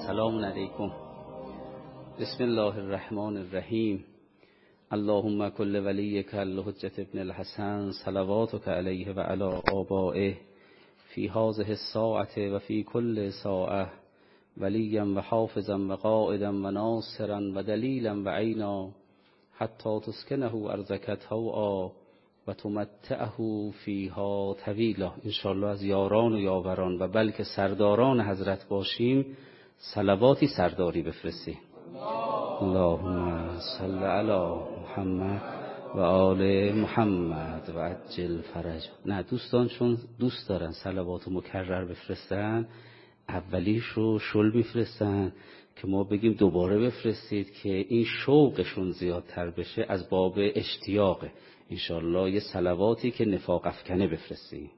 سلام علیکم. بسم الله الرحمن الرحیم. اللهم کل ولیک الحجة ابن الحسن صلواتک علیه و علی آبائه فی هذه الساعة و فی کل ساعة ولیا و حافظا و قائدا و ناصرا و دلیلا و عینا حتی تسکنه ارضک طوعا و تمتعه فیها طویلا. انشاءالله از یاران و یاوران و بلکه سرداران حضرت باشیم صلواتی سرداری بفرستیم. اللهم صل علی محمد و آل محمد و عجل فرج. نه دوستان چون دوست دارن صلوات مکرر بفرستن، اولیش رو شل میفرستن که ما بگیم دوباره بفرستید که این شوقشون زیادتر بشه، از باب اشتیاقه. انشاءالله یه صلواتی که نفاق افکنه بفرستیم.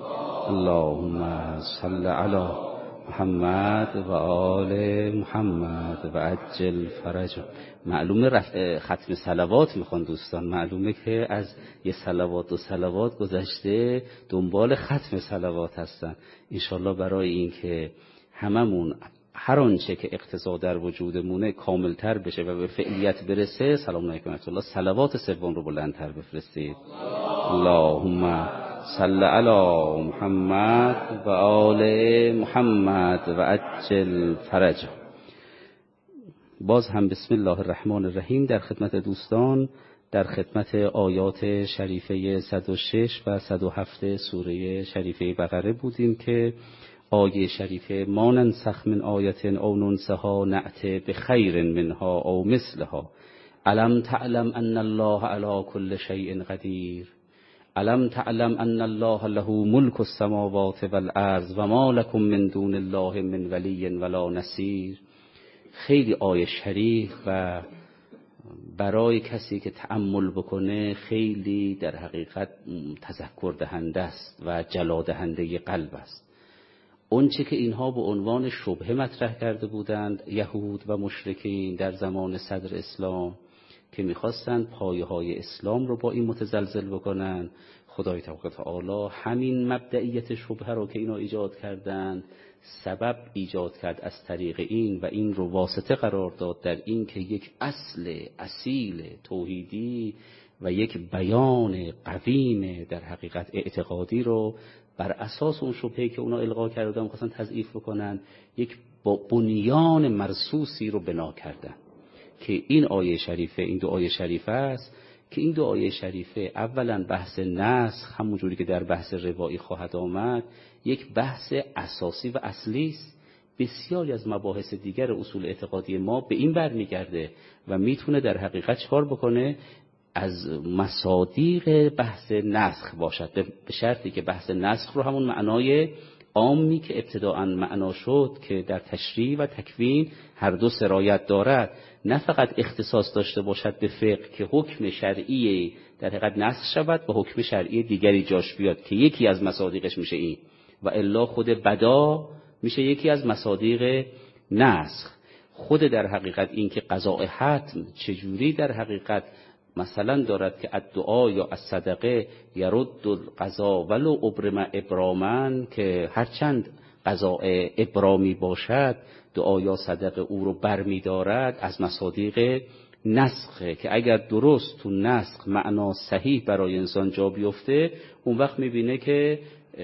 اللهم صل علی محمد و آل محمد و عجل فرج. معلومه ختم صلوات میخوان دوستان، معلومه که از یه صلوات و صلوات گذشته دنبال ختم صلوات هستن. انشاءالله برای این که هممون هر آنچه که اقتضا در وجودمونه کاملتر بشه و به فعلیت برسه، سلام علیکم ورحمة الله، صلوات سوم رو بلندتر بفرستید. اللهم صل علی محمد و آل محمد و عجل فرج. باز هم بسم الله الرحمن الرحیم در خدمت دوستان، در خدمت آیات شریفه 106 و 107 سوره شریفه بقره بودیم که آیه شریفه ما ننسخ من آیت او ننسها نأت بخیر منها او مثلها الم تعلم ان الله علی کل شیء قدیر الم تعلم ان الله له ملک السماوات والارض و ما لکم من دون الله من ولی ولا نصیر. خیلی آیه شریف و برای کسی که تأمل بکنه خیلی در حقیقت تذکر دهنده است و جلا دهنده قلب است. اون چه که اینها به عنوان شبهه مطرح کرده بودند یهود و مشرکین در زمان صدر اسلام که میخواستند پایه های اسلام رو با این متزلزل بکنن، خدای تبارک و تعالی همین مبدئیت شبهه رو که اینا ایجاد کردند سبب ایجاد کرد از طریق این و این رو واسطه قرار داد در این که یک اصل اصیل توحیدی و یک بیان قویم در حقیقت اعتقادی رو بر اساس اون شبهه‌ای که اونا القا کردن می‌خواستن تضعیف بکنن، یک بنیان مرصوصی رو بنا کردن که این آیه شریفه، این دو آیه شریفه است که این دو آیه شریفه اولا بحث نسخ همونجوری که در بحث روایی خواهد آمد یک بحث اساسی و اصلی است. بسیاری از مباحث دیگر اصول اعتقادی ما به این برمیگرده و میتونه در حقیقت چکار بکنه، از مصادیق بحث نسخ باشد، به شرطی که بحث نسخ رو همون معنای عامی که ابتداءً معنا شد که در تشریع و تکوین هر دو سرایت دارد، نه فقط اختصاص داشته باشد به فقه که حکم شرعی در حقیقت نسخ شود و حکم شرعی دیگری جاش بیاد که یکی از مصادیقش میشه این، و الا خود بدا میشه یکی از مصادیق نسخ. خود در حقیقت این که قضاء حتم چجوری در حقیقت مثلا دارد که الدعا یا الصدقه یرد القضا ولو ابرم ابراما، که هرچند قضاء ابرامی باشد دعا یا صدقه او رو برمی دارد، از مصادیق نسخه که اگر درست تو نسخ معنا صحیح برای انسان جا بیفته اون وقت میبینه که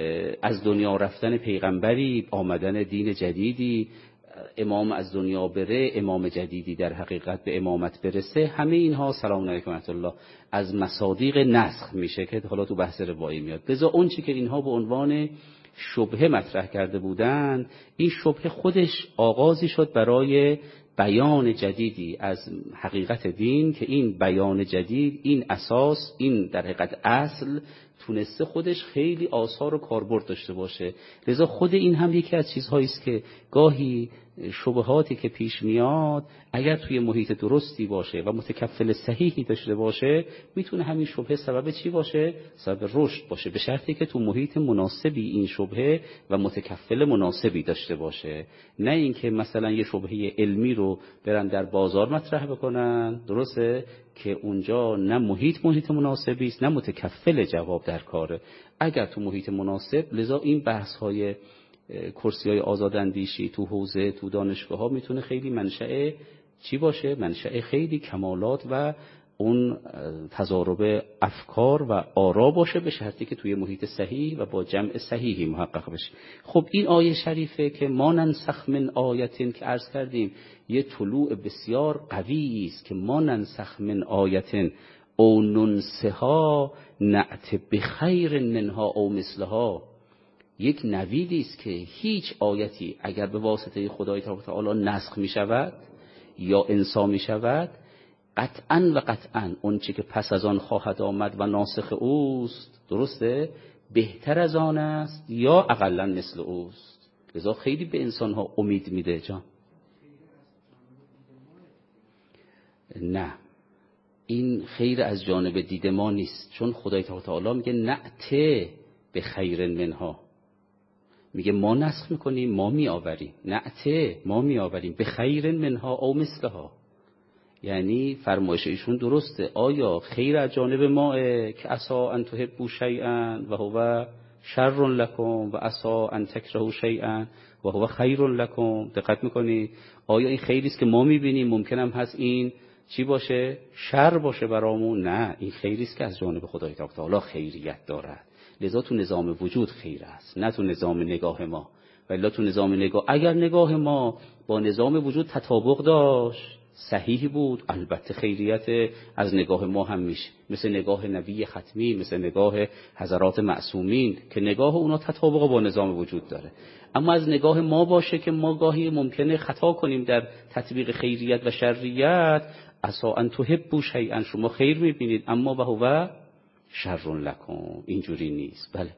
از دنیا رفتن پیغمبری، آمدن دین جدیدی، امام از دنیا بره، امام جدیدی در حقیقت به امامت برسه، همه اینها سلام علیکم ورحمة الله از مصادیق نسخ میشه که حالا تو بحث روایی میاد. لذا اون چی که اینها به عنوان شبهه مطرح کرده بودند، این شبهه خودش آغازی شد برای بیان جدیدی از حقیقت دین که این بیان جدید، این اساس، این در حقیقت اصل تونسته خودش خیلی آثار و کاربرد داشته باشه. لذا خود این هم یکی از چیزهایی است که گاهی شبهاتی که پیش میاد اگر توی محیط درستی باشه و متکفل صحیحی داشته باشه میتونه همین شبهه سبب چی باشه؟ سبب رشد باشه، به شرطی که تو محیط مناسبی این شبهه و متکفل مناسبی داشته باشه، نه اینکه مثلا یه شبهه علمی رو برن در بازار مطرح بکنن، درسته که اونجا نه محیط مناسبی است نه متکفل جواب در کاره. اگر تو محیط مناسب، لذا این بحث های کرسی‌های آزاداندیشی تو حوزه تو دانشگاه‌ها میتونه خیلی منشأ چی باشه؟ منشأ خیلی کمالات و اون تضارب افکار و آرا باشه، به شرطی که توی محیط صحیح و با جمع صحیحی محقق بشه. خب این آیه شریفه که ما ننسخ من آیتین که عرض کردیم یه طلوع بسیار قوی است که ما ننسخ من آیتین او ننسها نأت بخیر منها او مثلها، یک نویدی است که هیچ آیتی اگر به واسطه خدای تعالی نسخ می شود یا انسا می شود، قطعاً و قطعاً اون چی که پس از آن خواهد آمد و ناسخ اوست، درسته، بهتر از آن است یا اقلاً مثل اوست. لذا خیلی به انسانها امید میده. جان نه، این خیر از جانب دید ما نیست، چون خدای تعالی میگه نأته به خیر منها، میگه ما نسخ میکنیم، ما میآوریم، نأته ما میآوریم به خیر منها او مثلها. یعنی فرمایش ایشون درسته، آیا خیر از جانب ماه که عسا ان تحبوا شیئا و هو شر لکم و عسا ان تکرهوا شیئا و هو خیر لکم؟ دقت میکنید؟ آیا این خیری است که ما میبینیم ممکن هم هست این چی باشه؟ شر باشه برامون؟ نه، این خیری است که از جانب خدای تعالی خیریت دارد. لذا تو نظام وجود خیر است، نه تو نظام نگاه ما. ولی تو نظام نگاه، اگر نگاه ما با نظام وجود تطابق داشت، صحیح بود، البته خیریت از نگاه ما هم میشه، مثل نگاه نبی ختمی، مثل نگاه حضرات معصومین که نگاه اونا تطابق با نظام وجود داره. اما از نگاه ما باشه که ما گاهی ممکنه خطا کنیم در تطبیق خیریت و شریعت، عسا ان تحبوا شیئا، شما خیر میبینید اما و هو شر لکم، اینجوری نیست. بله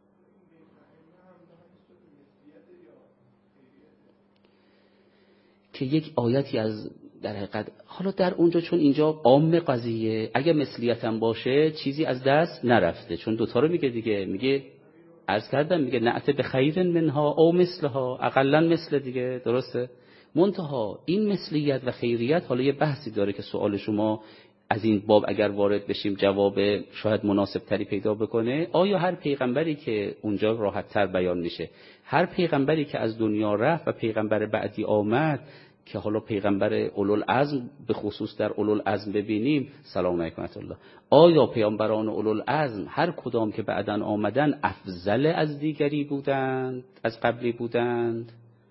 که یک آیتی از در حقیقت، حالا در اونجا چون اینجا عام قضیه، اگه مثلیت هم باشه چیزی از دست نرفته، چون دوتا رو میگه دیگه، میگه عرض کردم میگه نعت به خیر منها او مثلها، اقلا مثل دیگه، درسته؟ منتها این مثلیت و خیریت حالا یه بحثی داره که سوال شما از این باب اگر وارد بشیم جواب شاید مناسب تری پیدا بکنه. آیا هر پیغمبری که اونجا راحت تر بیان میشه، هر پیغمبری که از دنیا رفت و پیغمبر بعدی آمد که حالا پیغمبر اولوالعزم به خصوص در اولوالعزم ببینیم، سلام علیکم و الله، آیا پیامبران اولوالعزم هر کدام که بعداً آمدن افضل از دیگری بودند، از قبلی بودند؟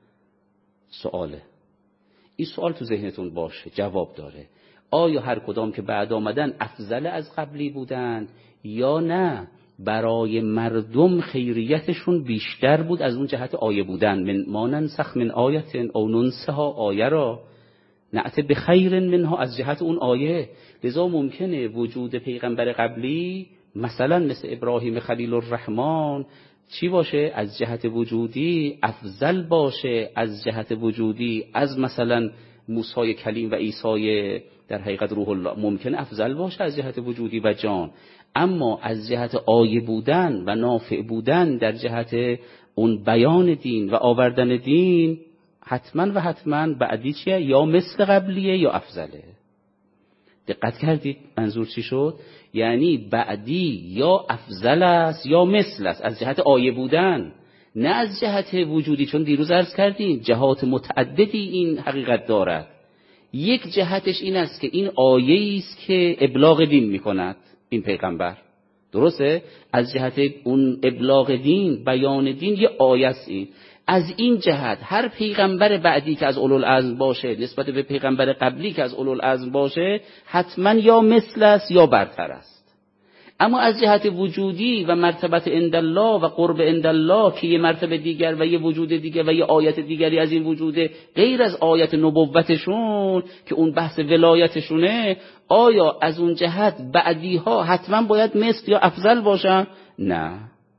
سواله، این سوال تو ذهنتون باشه، جواب داره. آیا هر کدام که بعد آمدن افضل از قبلی بودند یا نه برای مردم خیریتشون بیشتر بود از اون جهت آیه بودن؟ من ما ننسخ من آیت او ننسها، آیه را نعت به خیر منها از جهت اون آیه. لذا ممکنه وجود پیغمبر قبلی مثلا مثل ابراهیم خلیل الرحمن چی باشه؟ از جهت وجودی افضل باشه از جهت وجودی از مثلا موسی کلیم و عیسی در حقیقت روح الله، ممکن افضل باشه از جهت وجودی و جان، اما از جهت آیه بودن و نافع بودن در جهت اون بیان دین و آوردن دین حتما و حتما بعدی چیه؟ یا مثل قبلیه یا افضله. دقت کردید منظور چی شد؟ یعنی بعدی یا افضل است یا مثل است از جهت آیه بودن، نه از جهت وجودی، چون دیروز عرض کردیم جهات متعددی این حقیقت دارد. یک جهتش این است که این آیه‌ای است که ابلاغ دین می‌کند این پیغمبر، درسته؟ از جهت اون ابلاغ دین، بیان دین، یه آیه است این. از این جهت هر پیغمبر بعدی که از اولوالعزم باشه نسبت به پیغمبر قبلی که از اولوالعزم باشه حتما یا مثل است یا برتر است. اما از جهت وجودی و مرتبت عند الله و قرب عند الله که یه مرتبه دیگر و یه وجود دیگر و یه آیت دیگری از این وجود غیر از آیت نبوتشون که اون بحث ولایتشونه، آیا از اون جهت بعدی ها حتما باید مثل یا افضل باشن؟ نه.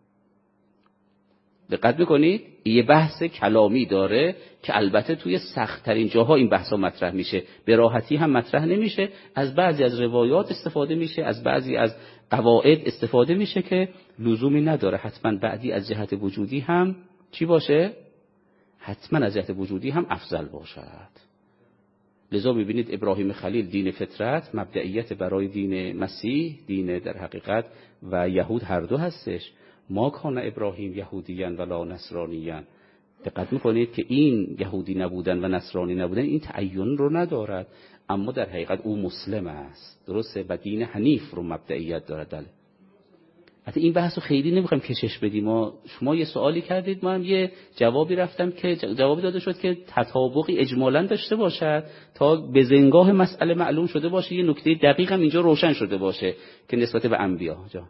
دقت میکنید؟ یه بحث کلامی داره که البته توی سخت‌ترین جاها این بحثا مطرح میشه، به راحتی هم مطرح نمیشه، از بعضی از روایات استفاده میشه، از بعضی از قواعد استفاده میشه که لزومی نداره حتما بعدی از جهت وجودی هم چی باشه؟ حتما از جهت وجودی هم افضل باشد. لذا میبینید ابراهیم خلیل دین فطرت، مبدئیت برای دین مسیح، دین در حقیقت و یهود هر دو هستش. ما کان ابراهیم یهودیان ولا نصرانیان، دقت میکنید که این یهودی نبودن و نصرانی نبودن این تعین رو ندارد، اما در حقیقت او مسلم است، درسته، و دین حنیف رو مبدئیت دارد. بله. حتی این بحث رو خیلی نمیخوایم کشش بدیم. شما یه سوالی کردید، من یه جوابی رفتم که جوابی داده شد که تطابقی اجمالاً داشته باشد تا به زنگاه مسئله معلوم شده باشه، یه نکته دقیق هم اینجا روشن شده باشه که نسبت به انبیا جا.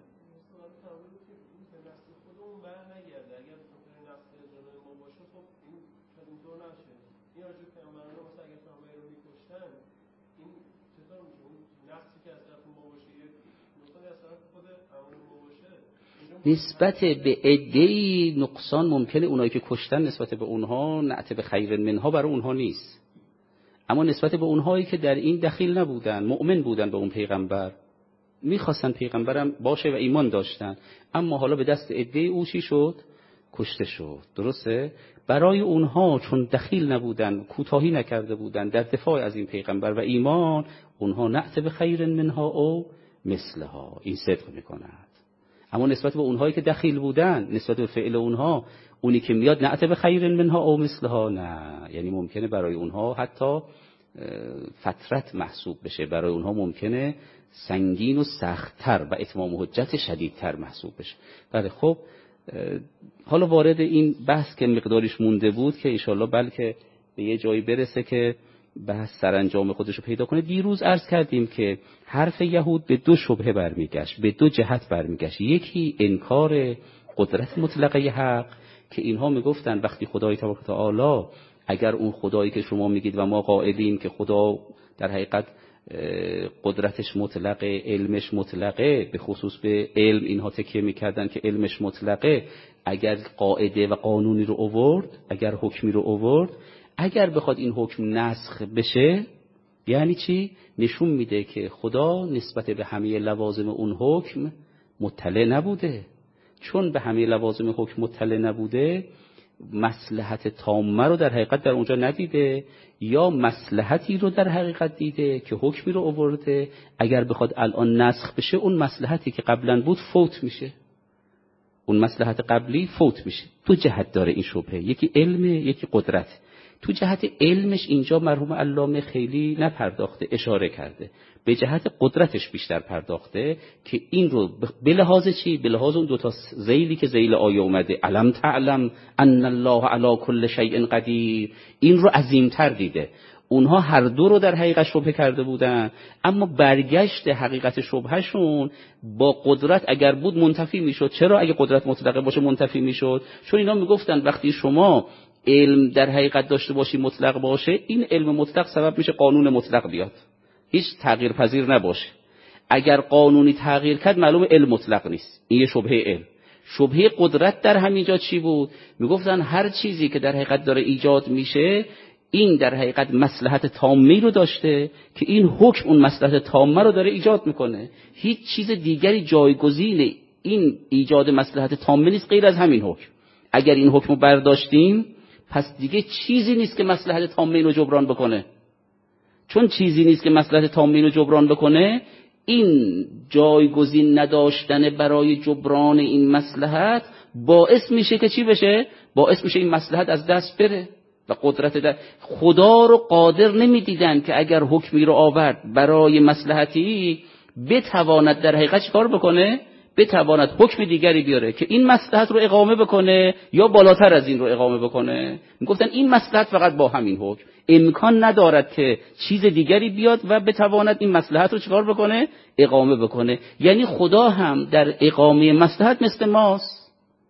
نسبت به عده‌ای نقصان ممکنه، اونایی که کشتن نسبت به اونها نعت به خیر منها برای اونها نیست، اما نسبت به اونهایی که در این دخیل نبودن، مؤمن بودن به اون پیغمبر، میخواستن پیغمبرم باشه و ایمان داشتن، اما حالا به دست عده‌ای او چی شد؟ کشته شد. درسته؟ برای اونها چون دخیل نبودن، کوتاهی نکرده بودن در دفاع از این پیغمبر و ایمان، اونها نعت به خیر منها او مثلها، این صدق میکند. اما نسبت به اونهایی که دخیل بودن، نسبت به فعل اونها، اونی که میاد نعت به خیر منها او مثلها، نه، یعنی ممکنه برای اونها حتی فترت محسوب بشه، برای اونها ممکنه سنگین و سخت‌تر و اتمام حجت شدیدتر محسوب بشه. بله. خب حالا وارد این بحث که مقداریش مونده بود که انشالله بلکه به یه جایی برسه که بحث سرانجام خودشو پیدا کنه. دیروز عرض کردیم که حرف یهود به دو شبهه برمیگشت، به دو جهت برمیگشت. یکی انکار قدرت مطلقه حق که اینها میگفتن وقتی خدای تبارک و تعالی، اگر اون خدایی که شما میگید و ما قائلیم که خدا در حقیقت قدرتش مطلقه، علمش مطلقه، به خصوص به علم اینها تکیه میکردن که علمش مطلقه، اگر قاعده و قانونی رو آورد، اگر حکمی رو آورد، اگر بخواد این حکم نسخ بشه، یعنی چی؟ نشون میده که خدا نسبت به همه لوازم اون حکم مطلع نبوده. چون به همه لوازم حکم مطلع نبوده، مصلحت تامه رو در حقیقت در اونجا ندیده، یا مصلحتی رو در حقیقت دیده که حکمی رو آورده، اگر بخواد الان نسخ بشه، اون مصلحتی که قبلا بود فوت میشه، اون مصلحت قبلی فوت میشه. دو جهت داره این شبهه، یکی علم، یکی قدرت. تو جهت علمش اینجا مرحوم علامه خیلی نپرداخته، اشاره کرده. به جهت قدرتش بیشتر پرداخته که این رو به لحاظ چی؟ به لحاظ اون دوتا ذیلی که ذیل آیه اومده، علم تعلم ان الله علی کل شیء قدیر، این رو عظیمتر دیده. اونها هر دو رو در حقیقت شبهه کرده بودن، اما برگشت حقیقت شبهشون با قدرت اگر بود منتفی میشد. چرا؟ اگه قدرت مطلقه باشه منتفی میشد، چون اینا میگفتن وقتی شما علم در حقیقت داشته باشی مطلق باشه، این علم مطلق سبب میشه قانون مطلق بیاد، هیچ تغییر پذیر نباشه. اگر قانونی تغییر کرد معلوم علم مطلق نیست، این یه شبهه علم. شبهه قدرت در همینجا چی بود؟ میگفتن هر چیزی که در حقیقت داره ایجاد میشه، این در حقیقت مصلحت تامی رو داشته که این حکم اون مصلحت تامه رو داره ایجاد میکنه. هیچ چیز دیگری جایگزین این ایجاد مصلحت تامه نیست غیر از همین حکم. اگر این حکم رو برداشتیم، پس دیگه چیزی نیست که مصلحت تامه اینو جبران بکنه. چون چیزی نیست که مصلحت تامه اینو جبران بکنه، این جایگزین نداشتن برای جبران این مصلحت باعث میشه که چی بشه؟ باعث میشه این مصلحت از دست بره. و قدرت خدا رو قادر نمیدیدن که اگر حکمی رو آورد برای مصلحتی بتواند در حقیقت چیکار بکنه؟ بتواند حکم دیگری بیاره که این مصلحت رو اقامه بکنه یا بالاتر از این رو اقامه بکنه. میگفتن این مصلحت فقط با همین حکم، امکان ندارد که چیز دیگری بیاد و بتواند این مصلحت رو چیکار بکنه؟ اقامه بکنه. یعنی خدا هم در اقامه مصلحت مثل ماست.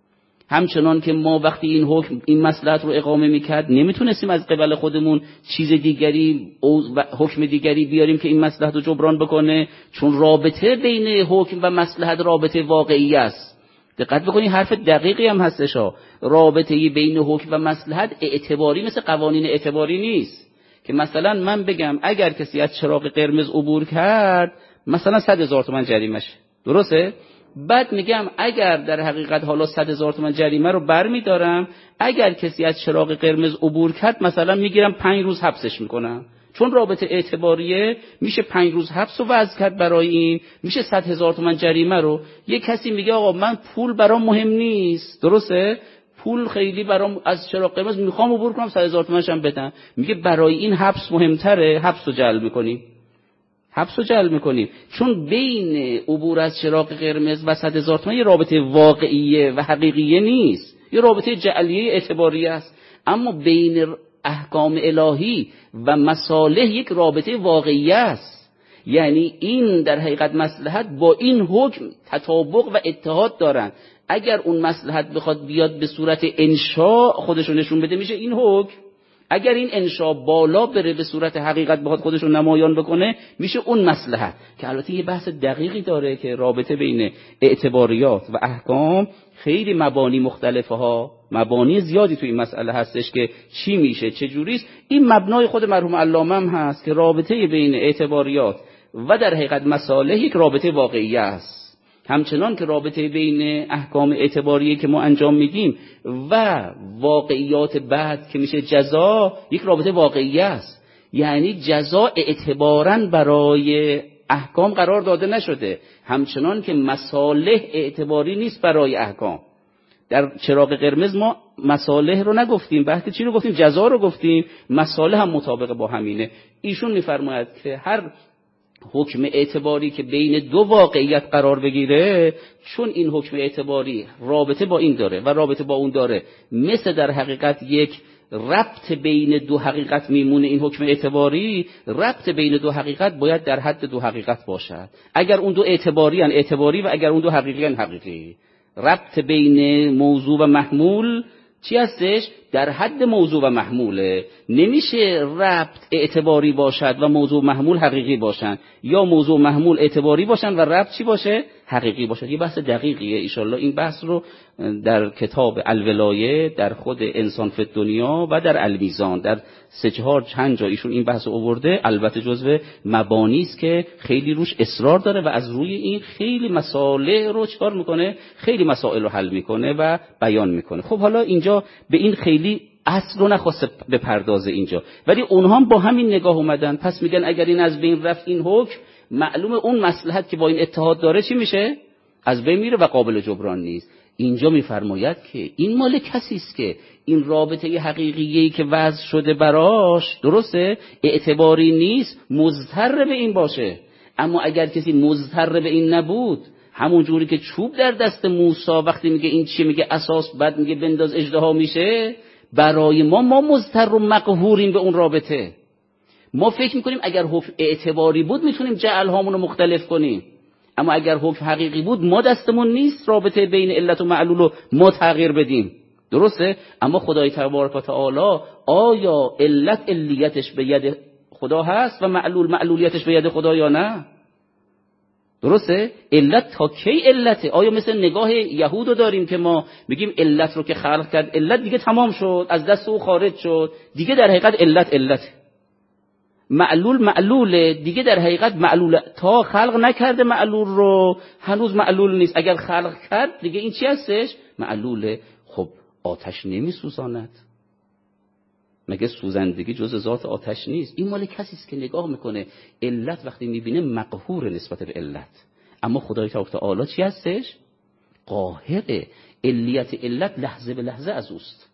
همچنان که ما وقتی این حکم، این مصلحت رو اقامه میکرد، نمیتونستیم از قبل خودمون چیز دیگری و حکم دیگری بیاریم که این مصلحت رو جبران بکنه، چون رابطه بین حکم و مصلحت رابطه واقعی است. دقت بکنید، حرف دقیقی هم هستش ها. رابطه بین حکم و مصلحت اعتباری مثل قوانین اعتباری نیست که مثلا من بگم اگر کسی از چراغ قرمز عبور کرد مثلا 100,000 تومان جریمشه، درسته؟ بعد میگم اگر در حقیقت حالا 100,000 تومان جریمه رو برمیدارم، اگر کسی از چراغ قرمز عبور کرد مثلا میگیرم 5 روز حبسش میکنم. چون رابطه اعتباریه میشه 5 روز حبس رو وضع کرد برای این، میشه 100,000 تومان جریمه رو. یک کسی میگه آقا من پول برام مهم نیست، درسته؟ پول خیلی برام از چراغ قرمز میخوام عبور کنم 100,000 تومانش هم بدم. میگه برای این حبس مهمتره، حبس رو جلب میکنیم چون بین عبور از چراغ قرمز و 100,000 تومان یه رابطه واقعیه و حقیقیه نیست، یه رابطه جعلیه اعتباری است. اما بین احکام الهی و مصالح یک رابطه واقعیه است. یعنی این در حقیقت مصلحت با این حکم تطابق و اتحاد دارن. اگر اون مصلحت بخواد بیاد به صورت انشاء خودشو نشون بده میشه این حکم، اگر این انشاء بالا بره به صورت حقیقت بخواد خودشو نمایان بکنه میشه اون مصلحت. که البته یه بحث دقیقی داره که رابطه بین اعتباریات و احکام خیلی مبانی مختلفه ها، مبانی زیادی توی این مسئله هستش که چی میشه چه جوریست. این مبنای خود مرحوم علامه هم هست که رابطه بین اعتباریات و در حقیقت مصالح یک رابطه واقعی است. همچنان که رابطه بین احکام اعتباریه که ما انجام میدیم و واقعیات بعد که میشه جزا یک رابطه واقعی است. یعنی جزا اعتباراً برای احکام قرار داده نشده، همچنان که مصالح اعتباری نیست برای احکام. در چراغ قرمز ما مصالح رو نگفتیم، بحث چی رو گفتیم؟ جزا رو گفتیم. مصالح هم مطابق با همینه. ایشون میفرماید که هر حکم اعتباری که بین دو واقعیت قرار بگیره، چون این حکم اعتباری رابطه با این داره و رابطه با اون داره، مثل در حقیقت یک ربط بین دو حقیقت میمونه. این حکم اعتباری ربط بین دو حقیقت باید در حد دو حقیقت باشد. اگر اون دو اعتباری ان اعتباری و اگر اون دو حقیقی ان حقیقی. ربط بین موضوع و محمول چی هستش؟ در حد موضوع و محموله. نمیشه ربط اعتباری باشد و موضوع محمول حقیقی باشن، یا موضوع محمول اعتباری باشن و ربط چی باشه؟ حقیقی باشه. یه بحث دقیقیه. ایشالله این بحث رو در کتاب الولایه، در خود انسان فی الدنیا و در المیزان، در 3-4 چند جا ایشون این بحث آورده. البته جزو مبانی است که خیلی روش اصرار داره و از روی این خیلی مسائل رو چکار میکنه؟ خیلی مسائل رو حل میکنه و بیان میکنه. خب حالا اینجا به این خیلی اصل رو نخواسته به پردازه اینجا، ولی اونها هم با همین نگاه اومدن. پس میگن اگر این از بین رفت این حکم، معلوم اون مصلحت که با این اتحاد داره چی میشه؟ از بین میره و قابل جبران نیست. اینجا میفرماید که این مال کسی است که این رابطه حقیقیه‌ای که وضع شده براش، درسته، اعتباری نیست، مضطر به این باشه. اما اگر کسی مضطر به این نبود، همون جوری که چوب در دست موسی وقتی میگه این چیه، میگه اساس، بعد میگه بنداز اژدها میشه، برای ما مضطر و مقهوریم به اون رابطه. ما فکر میکنیم اگر حکم اعتباری بود میتونیم جعلهامون رو مختلف کنیم، اما اگر حکم حقیقی بود ما دستمون نیست رابطه بین علت و معلول رو ما تغییر بدیم، درسته؟ اما خدای تبارک و تعالی آیا علت علیتش به ید خدا هست و معلول معلولیتش به ید خدا یا نه؟ درسته؟ علت تا کی علته؟ آیا مثل نگاه یهودو داریم که ما میگیم علت رو که خلق کرد، علت دیگه تمام شد، از دست او خارج شد، دیگه در حقیقت علت معلول دیگه در حقیقت معلول تا خلق نکرده معلول رو هنوز معلول نیست. اگر خلق کرد دیگه این چی هستش؟ معلوله. خب آتش نمیسوزاند، مگه سوزندگی جز ذات آتش نیست؟ این مال کسی است که نگاه میکنه علت وقتی میبینه مقهور نسبت به علت. اما خدای تعالی چی هستش؟ قاهره. علیت علت لحظه به لحظه از اوست.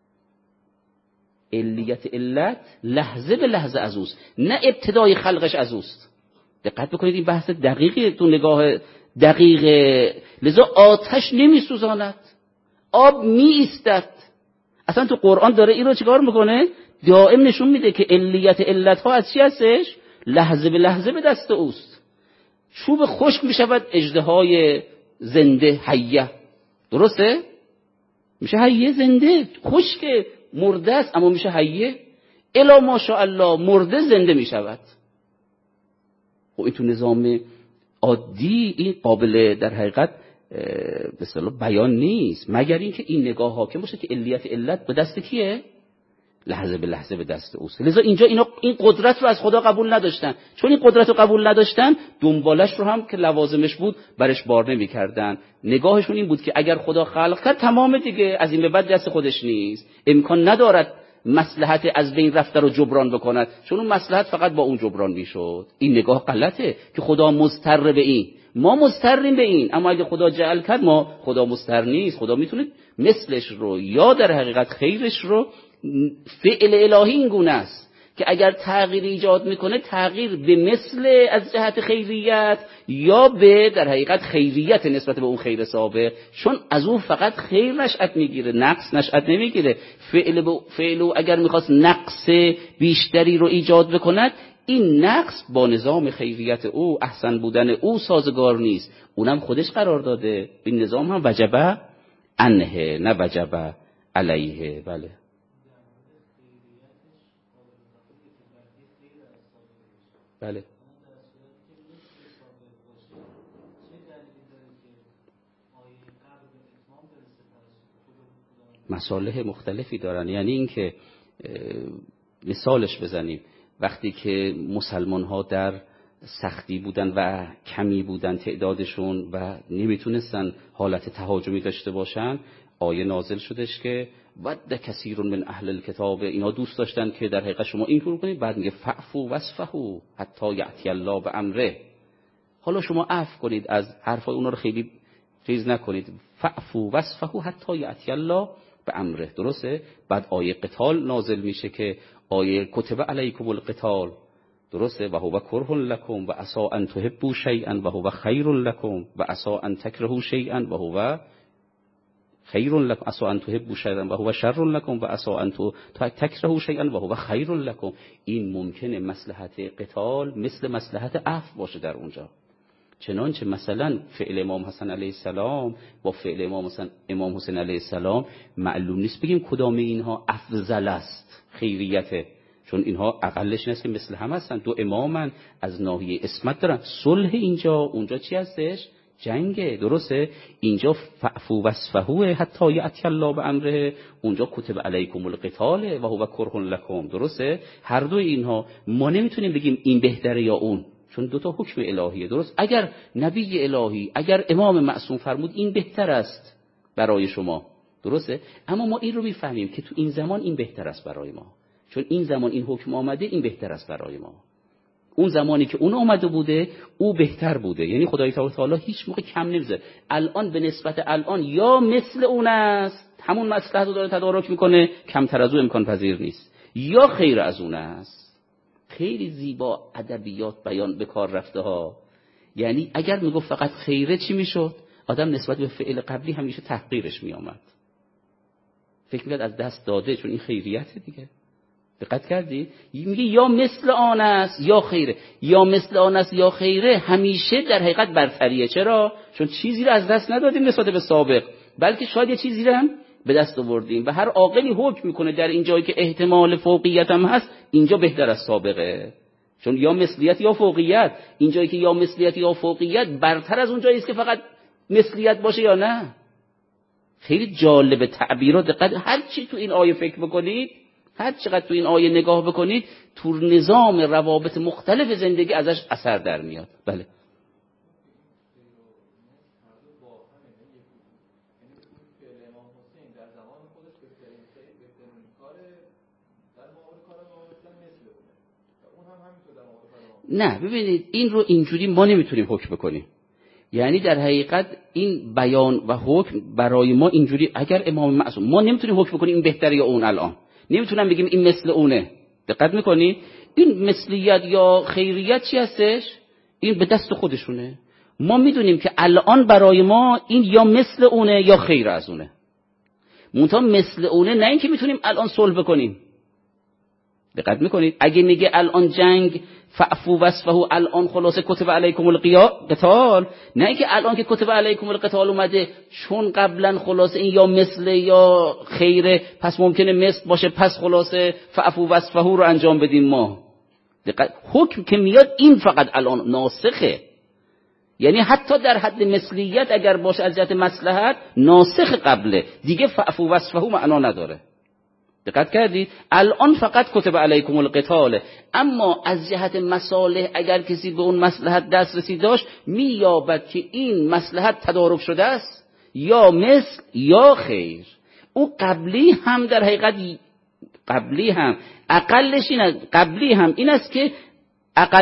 علیت علت لحظه به لحظه از اوست، نه ابتدای خلقش از اوست. دقت بکنید این بحث دقیقی، تو نگاه دقیقه. لذا آتش نمیسوزاند، آب میایستد. اصلا تو قرآن داره این رو چیکار میکنه؟ دائم نشون میده که علیت علت ها از چی هستش؟ لحظه به لحظه به دست اوست. چوب خشک میشود اژدهای زنده حیه، درسته؟ میشه حیه زنده، خشک مرده است اما میشه حیه. الا ماشاءالله مرده زنده میشود. خب این تو نظام عادی این قابل در حقیقت به اصطلاح بیان نیست، مگر اینکه این نگاه حاکم باشه که علیت علت به دست کیه؟ لحظه به لحظه به دست اوست. لذا اینجا اینا این قدرت رو از خدا قبول نداشتن. چون این قدرت رو قبول نداشتن، دنبالش رو هم که لوازمش بود برش بار نمی‌کردن. نگاهشون این بود که اگر خدا خلق کرد تمام دیگه، از این به بعد دست خودش نیست، امکان ندارد مصلحت از بین رفته رو جبران بکند، چون اون مصلحت فقط با اون جبران میشد. این نگاه غلطه که خدا مضطر به این، ما مضطریم به این. اما اگه خدا جعل کرد، ما خدا مضطر نیست. خدا میتونه مثلش رو یا در حقیقت خیرش رو. فعل الهی این گونه است که اگر تغییر ایجاد میکنه تغییر به مثل از جهت خیریت یا به در حقیقت خیریت نسبت به اون خیر سابق، چون از اون فقط خیر نشأت میگیره، نقص نشأت نمیگیره. فعل اگر میخواست نقص بیشتری رو ایجاد بکند، این نقص با نظام خیریت او، احسن بودن او سازگار نیست. اونم خودش قرار داده، این نظام هم وجبه عنه نه وجبه علیه. بله بله. مصالح مختلفی دارن. یعنی این که مثالش بزنیم، وقتی که مسلمان ها در سختی بودن و کمی بودن تعدادشون و نمیتونستن حالت تهاجمی داشته باشن، آیه نازل شدش که ود کثیر من اهل الکتاب، اینا دوست داشتن که در حقیقت شما اینطور کنید. بعد میگه فعفو واصفحوا حتی یأتی الله بامره. حالا شما عفو کنید، از حرفای اونا رو خیلی چیز نکنید. فعفو واصفحوا حتی یأتی الله بامره. درسته؟ بعد آیه قتال نازل میشه که آیه کتب علیکم القتال. درسته؟ و هو کره لکم و عسى ان تحبوا شیئا و هو خیر لکم و عسى ان تکرهوا شیئا و هو خیر لکم، عسى ان تحبوا شیئا و هو شر لکم و عسى ان تکرهوا شیئا و هو خیر لکم. این ممکنه مصلحت قتال مثل مصلحت عفو باشه در اونجا. چنانچه مثلا فعل امام حسن علیه السلام با فعل امام حسین علیه السلام معلوم نیست بگیم کدام اینها افضل است خیریته، چون اینها اقلش نیست که مثل هم هستن، دو امامن، از ناحیه اسمت دارن. صلح اینجا، اونجا چی هستش؟ جنگه. درسته؟ اینجا فعفو واصفحوا حتی یأتی الله بامره، اونجا کتب علیکم القتال و هو کره لکم. درسته؟ هر دو اینها ما نمیتونیم بگیم این بهتره یا اون، چون دو تا حکم الهیه. درست؟ اگر نبی الهی، اگر امام معصوم فرمود این بهتر است برای شما، درسته؟ اما ما این رو میفهمیم که تو این زمان این بهتر است برای ما، چون این زمان این حکم آمده، این بهتر است برای ما. اون زمانی که اون آمده بوده او بهتر بوده. یعنی خدای تعالی هیچ موقع کم نمیذاره. الان به نسبت الان یا مثل اون است، همون مصلحت رو داره تدارک میکنه، کمتر از اون امکان پذیر نیست، یا خیر از اون است. خیلی زیبا ادبیات بیان به کار رفته ها. یعنی اگر میگفت فقط خیره چی میشد؟ آدم نسبت به فعل قبلی همیشه تحقیرش میآمد، فکر میکرد از دست داده، چون این خیریته دیگه. دقت کردی؟ میگه یا مثل آن است یا خیره. یا مثل آن است یا خیره همیشه در حقیقت برتریه. چرا؟ چون چیزی رو از دست ندادیم نسبت به سابق، بلکه شاید یه چیزی رو هم به دست آوردیم. و هر عاقلی حکم میکنه در این جایی که احتمال فوقیت هم هست، اینجا بهتر از سابقه، چون یا مثلیت یا فوقیت. این جایی که یا مثلیت یا فوقیت برتر از اون جایی است که فقط مثلیت باشه یا نه. خیلی جالب تعبیرات. دقت، هر چی تو این آیه فکر بکنید، هر چقدر تو این آیه نگاه بکنید، تو نظام روابط مختلف زندگی ازش اثر در میاد. بله. نه ببینید، این رو اینجوری ما نمیتونیم حکم بکنیم. یعنی در حقیقت این بیان و حکم برای ما اینجوری، اگر امام معصوم، ما نمیتونیم حکم بکنیم این بهتره یا اون. الان نمیتونم بگیم این مثل اونه. دقت میکنی؟ این مثلیت یا خیریت چی هستش؟ این به دست خودشونه. ما میدونیم که الان برای ما این یا مثل اونه یا خیر از اونه. منتها مثل اونه نه اینکه میتونیم الان صلح بکنیم. دقت میکنید؟ اگه میگه الان جنگ فعفو واصفحوا، الان خلاصه کتب علیکم القتال، نه اینکه الان که کتب علیکم القتال اومده چون قبلا خلاصه این یا مثل یا خیره، پس ممکنه مثل باشه، پس خلاصه فعفو واصفحوا رو انجام بدیم ما. دقت، حکم که میاد این فقط الان ناسخه. یعنی حتی در حد مثلیت اگر باشه از جهت مصلحت ناسخ قبله، دیگه فعفو واصفحوا معنا نداره. دقت کردید؟ الان فقط کتب علیکم القتال. اما از جهت مصالح اگر کسی به اون مصلحت دسترسی داشت، مییابد که این مصلحت تدارک شده است، یا مثل یا خیر. او قبلی هم در حقیقت، قبلی هم اقلش این است، قبلی هم این است که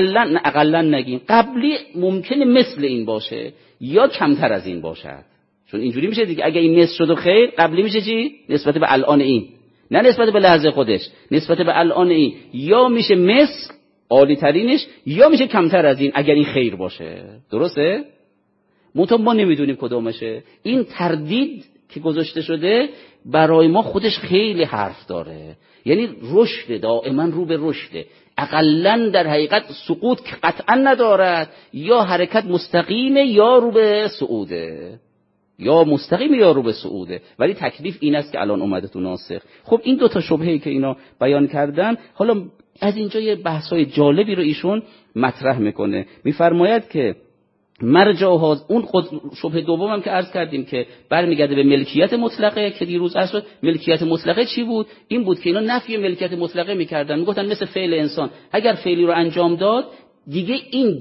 اقلا نگیم، قبلی ممکنه مثل این باشه یا کمتر از این باشد. چون اینجوری میشه دیگه، اگه این نصف شد و خیر، قبلی میشه چی؟ نسبت به الان این، نه نسبت به لحظه خودش، نسبت به الان این. یا میشه مثل عالی ترینش، یا میشه کمتر از این اگر این خیر باشه. درسته؟ منتها ما نمیدونیم کدومشه. این تردید که گذاشته شده برای ما خودش خیلی حرف داره. یعنی رشد، دائما رو به رشده. اقلن در حقیقت سقوط که قطعا ندارد، یا حرکت مستقیمه یا رو به صعوده، یا مستقیم یا رو به صعوده. ولی تکلیف این است که الان اومده تو ناسخ. خب این دو تا شبهه‌ای که اینا بیان کردن، حالا از اینجا یه بحث‌های جالبی رو ایشون مطرح میکنه. میفرماید که مرجع ها، اون خود شبهه دوم هم که عرض کردیم که برمیگرده به ملکیت مطلقه، که دیروز عرض شد ملکیت مطلقه چی بود؟ این بود که اینا نفی ملکیت مطلقه میکردن، میگفتن مثل فعل انسان، اگر فعلی رو انجام داد دیگه این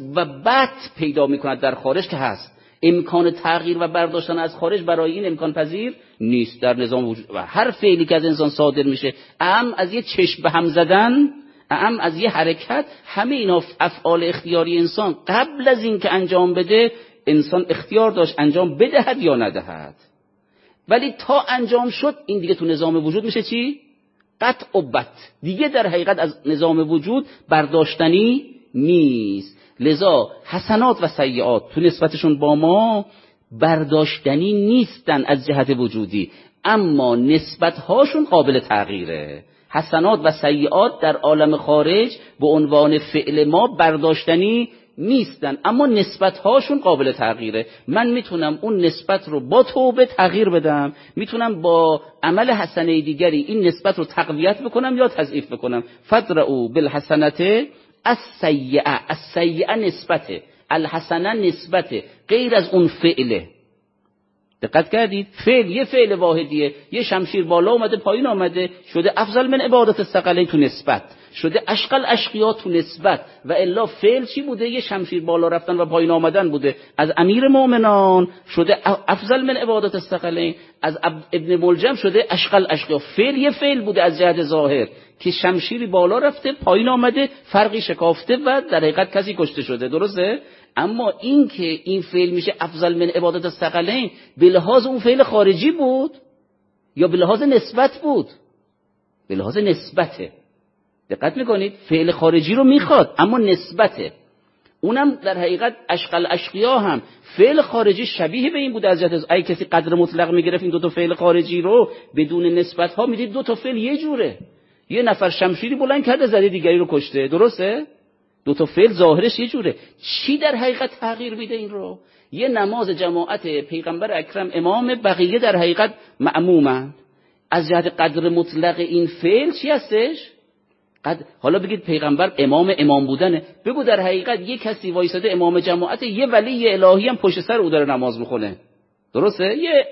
جذبت پیدا میکند در خارج که هست، امکان تغییر و برداشتن از خارج برای این امکان پذیر نیست در نظام وجود. و هر فعلی که از انسان صادر میشه، از یه چشم به هم زدن، از یه حرکت، همه اینا افعال اختیاری انسان قبل از این که انجام بده، انسان اختیار داشت انجام بدهد یا ندهد. ولی تا انجام شد این دیگه تو نظام وجود میشه چی؟ قطع و بت، دیگه در حقیقت از نظام وجود برداشتنی نیست. لذا حسنات و سیئات تو نسبتشون با ما برداشتنی نیستن از جهت وجودی، اما نسبتهاشون قابل تغییره. حسنات و سیئات در عالم خارج به عنوان فعل ما برداشتنی نیستن، اما نسبتهاشون قابل تغییره. من میتونم اون نسبت رو با توبه تغییر بدم، میتونم با عمل حسنه دیگری این نسبت رو تقویت بکنم یا تضعیف بکنم. فدرؤوا بالحسنة السیئة، السیئة نسبته، الحسنه نسبته، غیر از اون فعله. دقت کردید؟ فعل یه فعل واحدیه، یه شمشیر بالا اومده پایین آمده، شده افضل من عبادت الثقلین تو نسبت، شده اشقل اشقیا تو نسبت. و الا فعل چی بوده؟ یه شمشیر بالا رفتن و پایین آمدن بوده. از امیر مؤمنان شده افضل من عبادت الثقلین، از ابن ملجم شده اشقل اشقیا. فعل یه فعل بوده از جهت ظاهر که شمشیری بالا رفته پایین آمده، فرقی شکافته و در حقیقت کسی کشته شده. درسته؟ اما این که این فعل میشه افضل من عبادت الثقلین، به لحاظ اون فعل خارجی بود یا به لحاظ نسبت بود؟ به لحاظ نسبته. دقت میکنید؟ فعل خارجی رو میخواد اما نسبته. اونم در حقیقت اشقل اشقیا هم فعل خارجی شبیه به این بود از جهت اگه کسی قدر مطلق میگرفت این دو تا فعل خارجی رو بدون نسبت ها، میدید دو تا فعل یه جوره. یه نفر شمشیری بلند کرده زده دیگری رو کشته. درسته؟ دو تا فعل ظاهرش یه جوره. چی در حقیقت تغییر میده این رو؟ یه نماز جماعت پیغمبر اکرم امام، بقیه در حقیقت مأمومن. از جهت قدر مطلق این فعل چی هستش؟ حالا بگید پیغمبر امام بودنه، بگو در حقیقت یه کسی وایساده امام جماعت، یه ولی الهی هم پشت سر او داره نماز میخونه. درسته؟ یه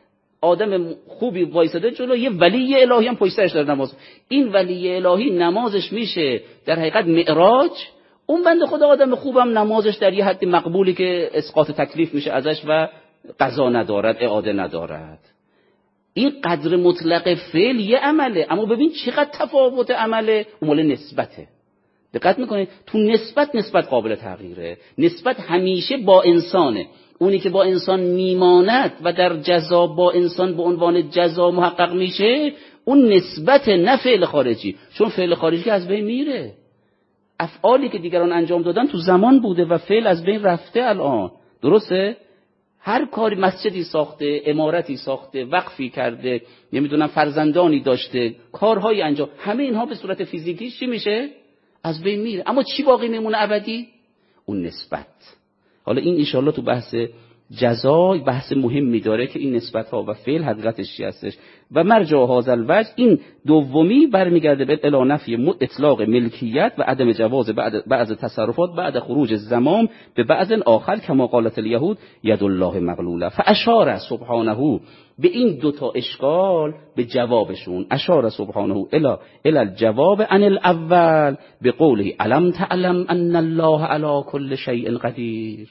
آدم خوبی وایساده جلو یه ولی الهی هم پشت سرش داره نماز. این ولی الهی نمازش میشه در حقیقت معراج، اون بنده خدا آدم خوبم نمازش در یه حد مقبولی که اسقاط تکلیف میشه ازش و قضا ندارد، اعاده ندارد. این قدر مطلق فعل یه عمله، اما ببین چقدر تفاوت عمله، اون مال نسبته. دقت میکنید؟ تو نسبت قابل تغییره. نسبت همیشه با انسانه. اونی که با انسان میماند و در جزا با انسان به عنوان جزا محقق میشه، اون نسبت، نه فعل خارجی. چون فعل خارجی که از بین میره، افعالی که دیگران انجام دادن تو زمان بوده و فعل از بین رفته الان. درسته؟ هر کاری، مسجدی ساخته، عمارتی ساخته، وقفی کرده، نمیدونم فرزندانی داشته، کارهای انجام، همه اینها به صورت فیزیکی چی میشه؟ از بین میره. اما چی باقی میمونه ابدی؟ اون نسبت. حالا این انشاءالله تو بحث جزای بحث مهمی داره که این نسبت ها و فعل حقیقتش چی هستش. و مرجع هذا الوجه، این دومی برمیگرده به الی نفی اطلاق ملکیت و عدم جواز بعض تصرفات بعد خروج الزمام به بعض آخر کما قالت الیهود ید الله مغلوله. فاشار سبحانه به این دوتا اشکال، به جوابشون اشار سبحانه الی الجواب عن الاول بقوله الم تعلم ان الله علی کل شیء قدیر.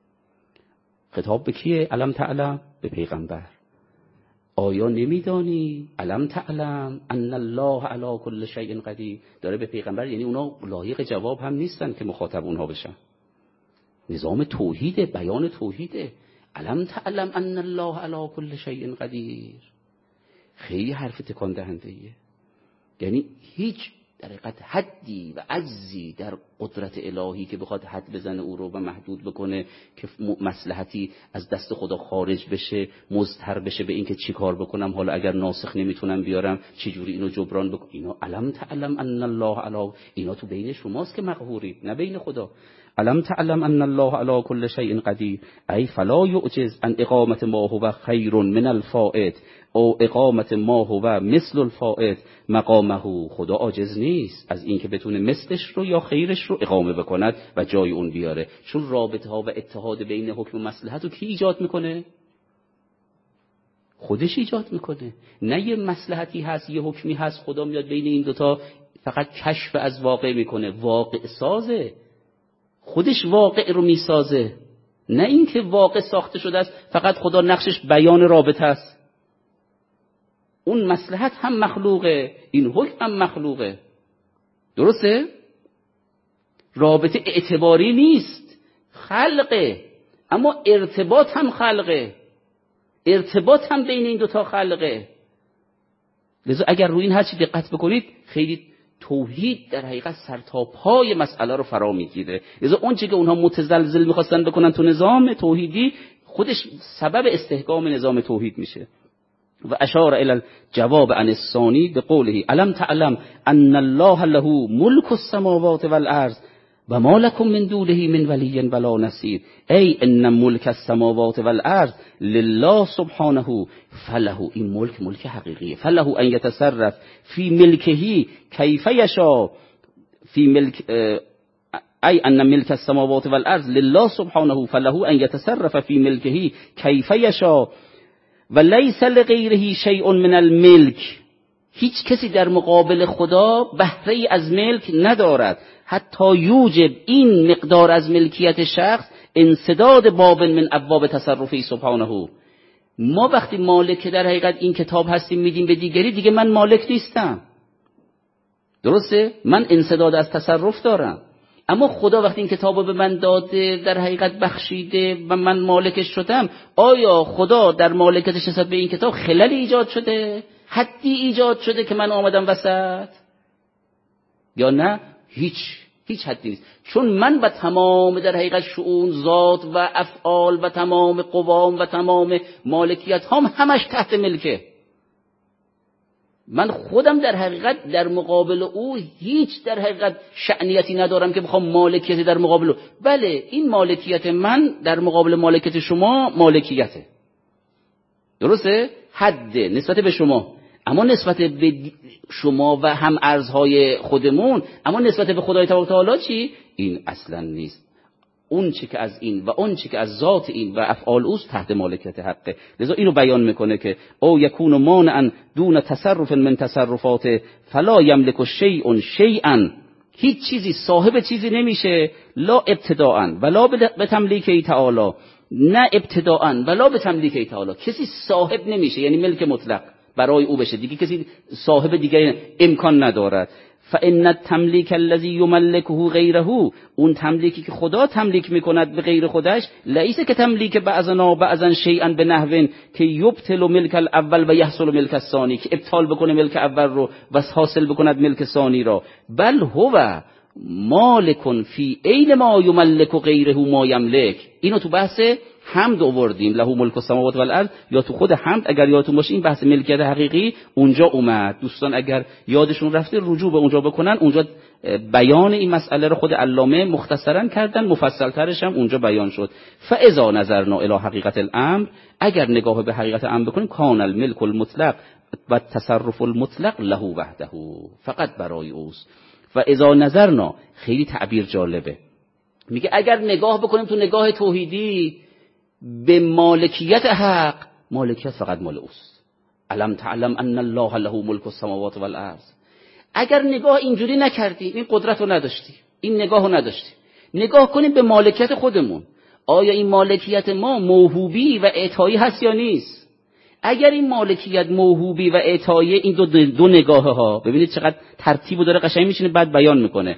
خطاب به کیه؟ الم تعلم، به پیغمبر. آیا نمیدانی؟ الم تعلم ان الله علی کل شیء قدیر. داره به پیغمبر، یعنی اونا لایق جواب هم نیستن که مخاطب اونها بشن. نظام توحیده، بیان توحیده. الم تعلم ان الله علی کل شیء قدیر. خیلی حرف تکان دهنده ایه. یعنی هیچ در حقیقت حدی و عجزی در قدرت الهی که بخواد حد بزنه او رو و محدود بکنه که مصلحتی از دست خدا خارج بشه، مضطر بشه به این که چی کار بکنم، حالا اگر ناسخ نمیتونم بیارم چی جوری اینو جبران بکنم. اینا الم تعلم ان الله علی، اینا تو بین شماست که مقهوری، نه بین خدا. الم تعلم ان الله علی کل شیء قدیر ای فلا یعجز عن اقامت ما هو خیر من الفائت او اقامت ما هو مثل الفائت مقامه. خدا عاجز نیست از این که بتونه مثلش رو یا خیرش رو اقامه بکند و جای اون بیاره. چون رابطه ها و اتحاد بین حکم و مصلحت رو کی ایجاد میکنه؟ خودش ایجاد میکنه. نه یه مصلحتی هست یه حکمی هست خدا میاد بین این دوتا فقط کشف از واقع میکنه. واقع سازه، خودش واقع رو میسازه، نه این که واقع ساخته شده است فقط خدا نقشش بیان رابطه است. اون مصلحت هم مخلوقه، این حکم هم مخلوقه. درسته؟ رابطه اعتباری نیست، خلقه، اما ارتباط هم خلقه، ارتباط هم بین این دوتا خلقه. لذا اگر روی این هر چی دقت بکنید خیلی توحید در حقیقت سر تا پای مسئله رو فرا میگیره. لذا اون چیزی که اونها متزلزل میخواستن بکنن تو نظام توحیدی خودش سبب استحکام نظام توحید میشه. و اشار الی الجواب عن الثانی بقوله الم تعلم ان الله له ملک السماوات والارض و ما لكم من دونه من ولی ولا نصیر. ای ان ملک السماوات والارض لله سبحانه فله، این ملک حقیقیه، فله ان یتصرف فی ملکه کیف یشاء، فی ملک ای ان ملک السماوات والارض لله سبحانه فله ان یتصرف فی ملکه کیف یشاء و لیس لغیره شیء من الملک. هیچ کسی در مقابل خدا بهره از ملک ندارد حتی یوجب این مقدار از ملکیت شخص انسداد باب من ابواب تصرفی سبحانه. ما وقتی مالک در حقیقت این کتاب هستیم میدیم به دیگری، دیگه من مالک نیستم. درسته؟ من انسداد از تصرف دارم. اما خدا وقتی این کتابو به من داده، در حقیقت بخشیده و من مالکش شدم، آیا خدا در مالکتش نسبت به این کتاب خللی ایجاد شده؟ حدی ایجاد شده که من آمدم وسط؟ یا نه؟ هیچ حدی نیست. چون من با تمام در حقیقت شؤون ذات و افعال و تمام قوام و تمام مالکیت همش تحت ملکه. من خودم در حقیقت در مقابل او هیچ در حقیقت شأنیتی ندارم که بخوام مالکیتی در مقابل او. بله این مالکیت من در مقابل مالکیت شما مالکیته، درسته؟ حده نسبت به شما، اما نسبت به شما و هم ارزهای خودمون، اما نسبت به خدای تبارک و تعالی چی؟ این اصلا نیست. اون چی که از این و اون چی که از ذات این و افعال اوست تحت مالکیت حقه. لذا اینو بیان میکنه که او یکون مانعا دون تصرف من تصرفات فلا یملک شیء شیئا، هیچ چیزی صاحب چیزی نمیشه، لا ابتداء ولا به تملیکه تعالی، نه ابتداء ولا به تملیکه تعالی. کسی صاحب نمیشه یعنی ملک مطلق برای او بشه، دیگه کسی صاحب دیگه امکان ندارد. فان التملیک الذی یملکه غیره، اون تملیکی که خدا تملیک میکند به غیر خودش، لیس که تملیک بعضنا بعضا شیئا به نحو که یبطل ملک الاول و یحصل ملک الثانی، که ابطال بکنه ملک اول رو و حاصل بکند ملک ثانی را. بل هو مالک فی عین ما یملک غیره ما یملک. اینو تو بحث حمد آوردیم، له ملک السماوات والارض، یا تو خود حمد اگر یادتون باشه این بحث ملکیت حقیقی اونجا اومد. دوستان اگر یادشون رفته رجوع به اونجا بکنن، اونجا بیان این مسئله رو خود علامه مختصرا کردن، مفصل‌ترش هم اونجا بیان شد. فاذا نظرنا الی حقیقت الامر، اگر نگاه به حقیقت امر بکنیم، کان الملک المطلق و تصرف المطلق له وحده، فقط برای اوست. و اذا نظرنا، خیلی تعبیر جالبه، میگه اگر نگاه بکنیم تو نگاه توحیدی به مالکیت حق، مالکیت فقط مال اوست. الم تعلم ان الله له ملک السماوات والارض. اگر نگاه اینجوری نکردی، این قدرت رو نداشتی، این نگاه رو نداشتی، نگاه کنیم به مالکیت خودمون. آیا این مالکیت ما موهوبی و اعطایی هست یا نیست؟ اگر این مالکیت موهوبی و اعطایی، این دو نگاه ها ببینید چقدر ترتیبو داره قشنگ میشینه بعد بیان میکنه.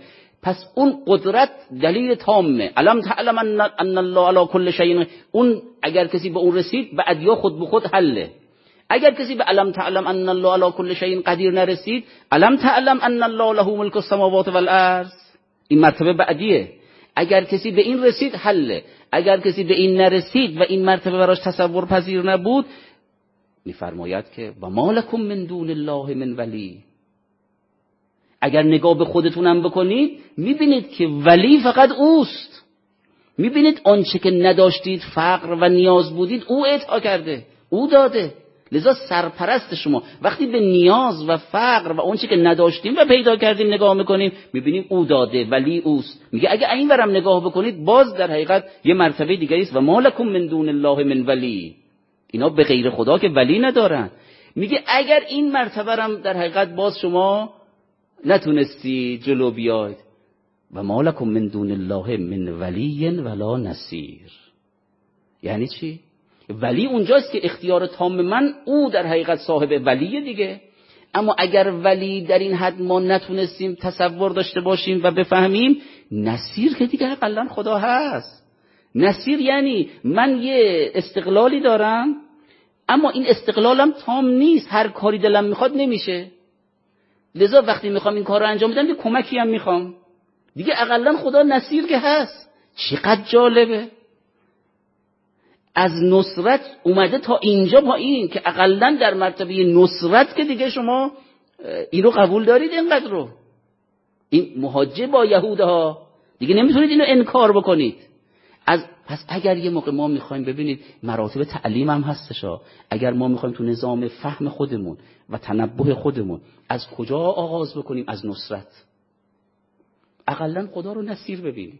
پس اون قدرت دلیل تامه. الم تعلم ان الله علی کل شیء، اون اگر کسی به اون رسید بعدیا خود به خود حله. اگر کسی به الم تعلم ان الله علی کل شیء قدیر نرسید، الم تعلم ان الله له ملک السماوات والارض، این مرتبه بعدیه. اگر کسی به این رسید حله، اگر کسی به این نرسید و این مرتبه براش تصور پذیر نبود، میفرماید که و ما لکم من دون الله من ولی. اگر نگاه به خودتونم بکنید میبینید که ولی فقط اوست. میبینید آنچه که نداشتید، فقر و نیاز بودید، او عطا کرده، او داده. لذا سرپرست شما. وقتی به نیاز و فقر و آنچه که نداشتیم و پیدا کردیم نگاه میکنیم، میبینیم او داده، ولی اوست. میگه اگه این ورم نگاه بکنید، باز در حقیقت یه مرتبه دیگه است. و ما لکم من دون الله من ولی. اینا به غیر خدا که ولی ندارن. میگه اگر این مرتبه رم در حقیقت باز شما نتونستی جلو بیاید، و ما لکم من دون الله من ولی ولا نصیر. یعنی چی؟ ولی اونجاست که اختیار تام من، او در حقیقت صاحب ولیه دیگه. اما اگر ولی در این حد ما نتونستیم تصور داشته باشیم و بفهمیم، نصیر که دیگه حقا خدا هست. نصیر یعنی من یه استقلالی دارم، اما این استقلالم تام نیست، هر کاری دلم میخواد نمیشه. لذا وقتی میخوام این کار رو انجام بدم، یه کمکی هم میخوام دیگه. اقلا خدا نصیر که هست. چقدر جالبه. از نصرت اومده تا اینجا پایین که اقلا در مرتبه نصرت که دیگه شما این رو قبول دارید. اینقدر رو این مهاجه با یهودها دیگه نمیتونید اینو انکار بکنید. پس اگر یه موقع ما میخوایم، ببینید مراتب تعلیم هم هستشا، اگر ما میخوایم تو نظام فهم خودمون و تنبه خودمون از کجا آغاز بکنیم؟ از نصرت. اقلا خدا رو نصیر ببینیم.